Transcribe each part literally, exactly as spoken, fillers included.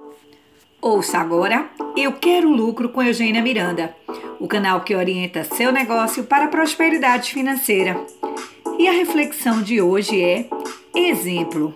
Ouça agora Eu Quero Lucro com Eugênia Miranda, o canal que orienta seu negócio para a prosperidade financeira. E a reflexão de hoje é exemplo.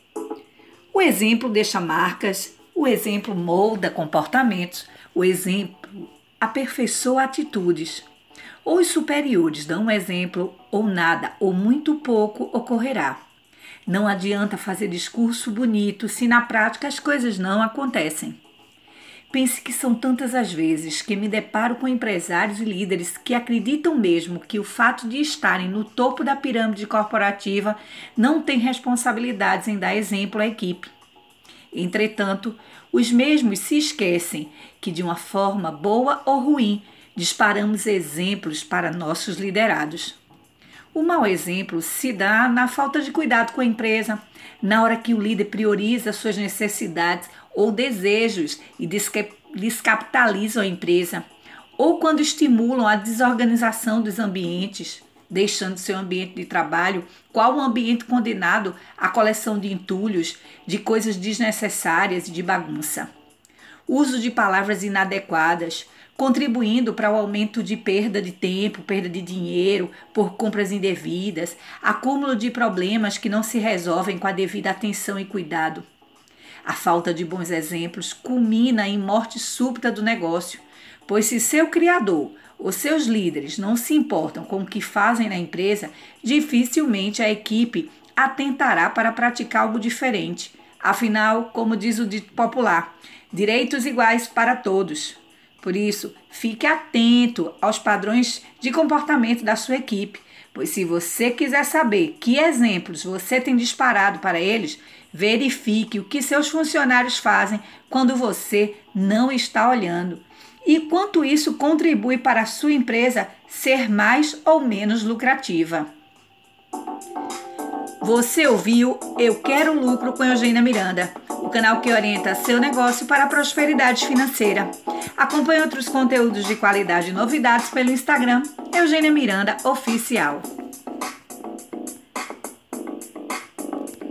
O exemplo deixa marcas, o exemplo molda comportamentos, o exemplo aperfeiçoa atitudes. Ou os superiores dão um exemplo, ou nada, ou muito pouco ocorrerá. Não adianta fazer discurso bonito se na prática as coisas não acontecem. Pense que são tantas as vezes que me deparo com empresários e líderes que acreditam mesmo que o fato de estarem no topo da pirâmide corporativa não tem responsabilidades em dar exemplo à equipe. Entretanto, os mesmos se esquecem que, de uma forma boa ou ruim, disparamos exemplos para nossos liderados. O mau exemplo se dá na falta de cuidado com a empresa, na hora que o líder prioriza suas necessidades ou desejos e descapitalizam a empresa, ou quando estimulam a desorganização dos ambientes, deixando seu ambiente de trabalho qual um ambiente condenado à coleção de entulhos, de coisas desnecessárias e de bagunça. Uso de palavras inadequadas, contribuindo para o aumento de perda de tempo, perda de dinheiro por compras indevidas, acúmulo de problemas que não se resolvem com a devida atenção e cuidado. A falta de bons exemplos culmina em morte súbita do negócio, pois se seu criador ou seus líderes não se importam com o que fazem na empresa, dificilmente a equipe atentará para praticar algo diferente. Afinal, como diz o dito popular, direitos iguais para todos. Por isso, fique atento aos padrões de comportamento da sua equipe, pois se você quiser saber que exemplos você tem disparado para eles, verifique o que seus funcionários fazem quando você não está olhando e quanto isso contribui para a sua empresa ser mais ou menos lucrativa. Você ouviu Eu Quero Lucro com Eugênia Miranda, o canal que orienta seu negócio para a prosperidade financeira. Acompanhe outros conteúdos de qualidade e novidades pelo Instagram Eugênia Miranda Oficial.